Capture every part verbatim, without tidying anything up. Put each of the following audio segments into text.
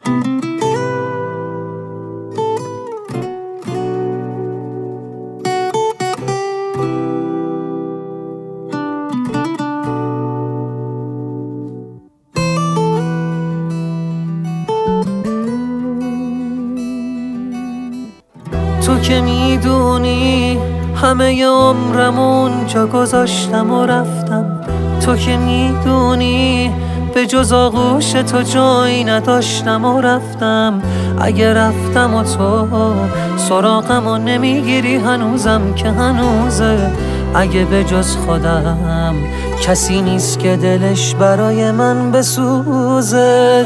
تو که میدونی همه عمرمون جا گذاشتم و رفتم. تو که میدونی به جز آغوش تو جایی نداشتم و رفتم. اگه رفتم و تو سراغم و نمیگیری هنوزم که هنوزه. اگه به جز خودم کسی نیست که دلش برای من بسوزه.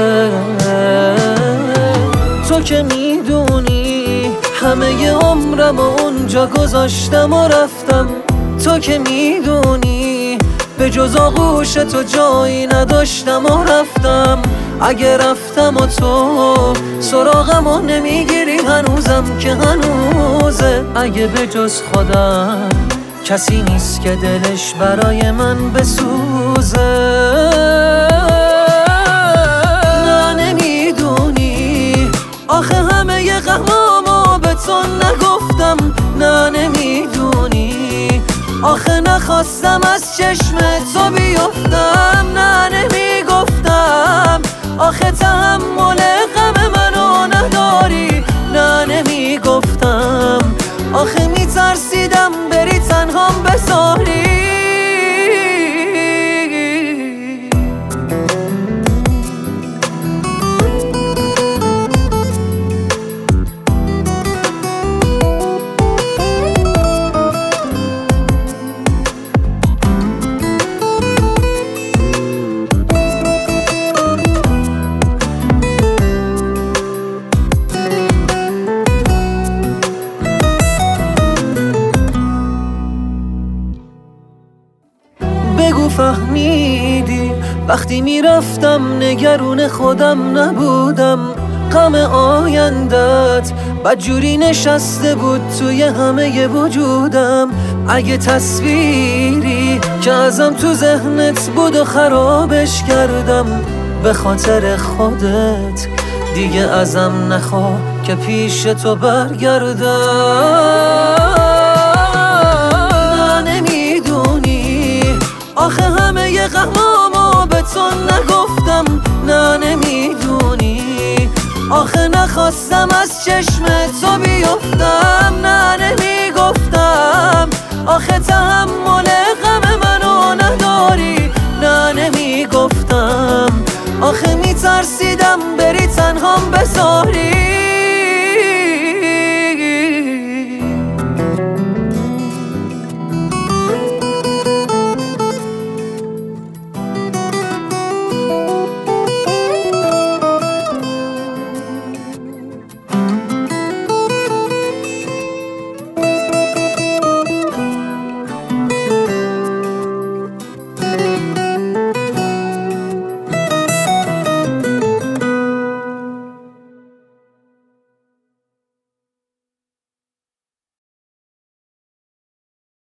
تو که میدونی همه عمرم و اونجا گذاشتم و رفتم. تو که میدونی به جز آغوش تو جایی نداشتم و رفتم. اگه رفتم و تو سراغم و نمیگیری هنوزم که هنوزه. اگه به جز خودم کسی نیست که دلش برای من بسوزه. نه نمیدونی آخه همه غمامو به تو نگفتم. نه نمیدونی آخه نخواستم از چشم تو بیفتم. نه نمیگفتم آخه تحمل غم منو نداری. نه نمیگفتم آخه میترسیدم بری تنهام بذاری. بگو فهمیدی وقتی میرفتم نگرون خودم نبودم. غم آیندت بدجوری نشسته بود توی همه وجودم. اگه تصویری که ازم تو ذهنت بود و خرابش کردم به خاطر خودت دیگه ازم نخوا که پیش تو برگردم. آخه همه غمامو به تو نگفتم. نه نمیدونی آخه نخواستم از چشم تو بیفتم. نه نمیگفتم آخه تحمل غم منو نداری. نه نمیگفتم آخه میترسیدم بری تنهام بذاری.